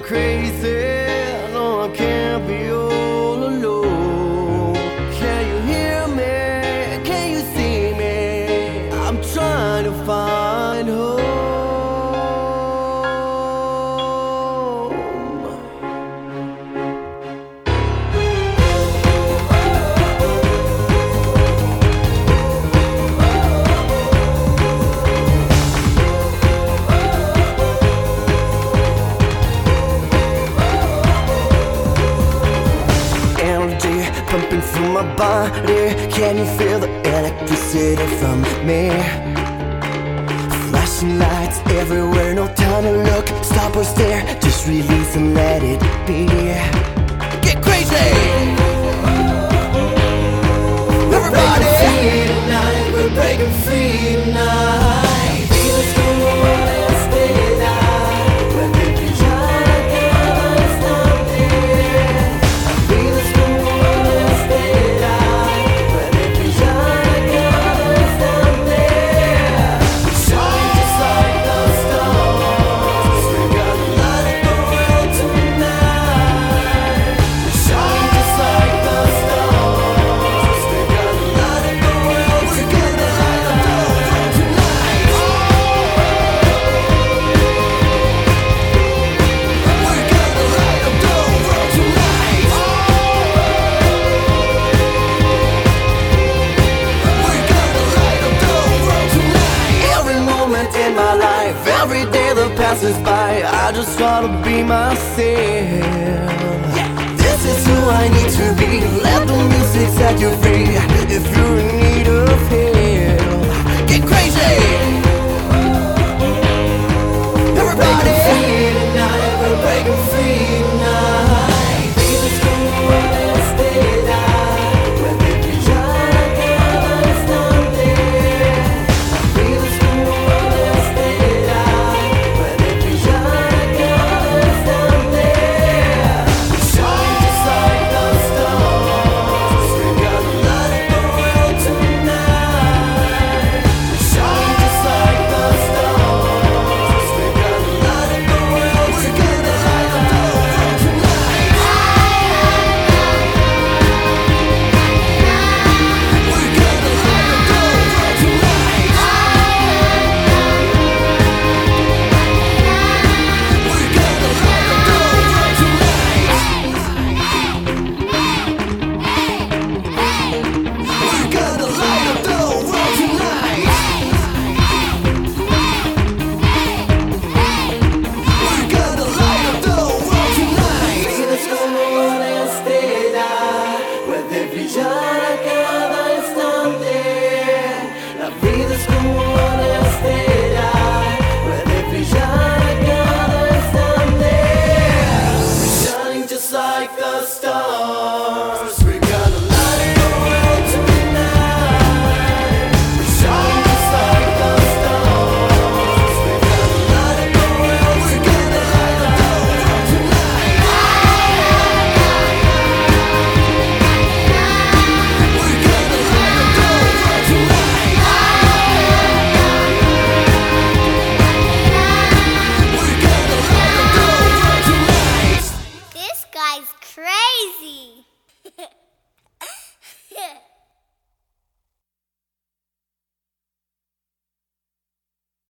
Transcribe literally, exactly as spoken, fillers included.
crazy. No, I can't be all alone. Can you hear me? Can you see me? I'm trying to find home. Pumping through my body, can you feel the electricity from me? Flashing lights everywhere, no time to look, stop or stare, just release and let it be. Get crazy! Everybody! We're breaking free tonight, we're breaking free tonight. Feel us go on and stay alive. When the vision can't stop there. Feel us go on and stay alive. When the vision can't stop there. Shine just like the stars. We're gonna light up the world tonight. Shine just like the stars. We're gonna light up the world. We're gonna light up the world tonight. We're gonna light up the world tonight. We're gonna light up the world tonight. Every moment in my life, every day that passes by, I just wanna be myself. This is who I need to be. Let the music set you free. If you're in need of help, get crazy. Everybody.